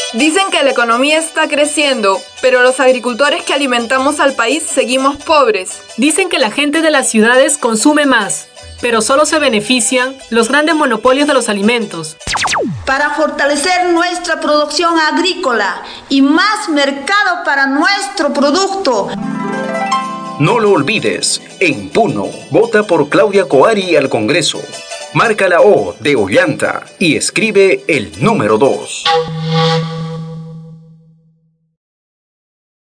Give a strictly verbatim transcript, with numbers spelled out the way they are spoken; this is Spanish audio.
Dicen que la economía está creciendo, pero los agricultores que alimentamos al país seguimos pobres. Dicen que la gente de las ciudades consume más, pero solo se benefician los grandes monopolios de los alimentos. Para fortalecer nuestra producción agrícola y más mercado para nuestro producto. No lo olvides, en Puno, vota por Claudia Coari al Congreso. Marca la O de Ollanta y escribe el número dos.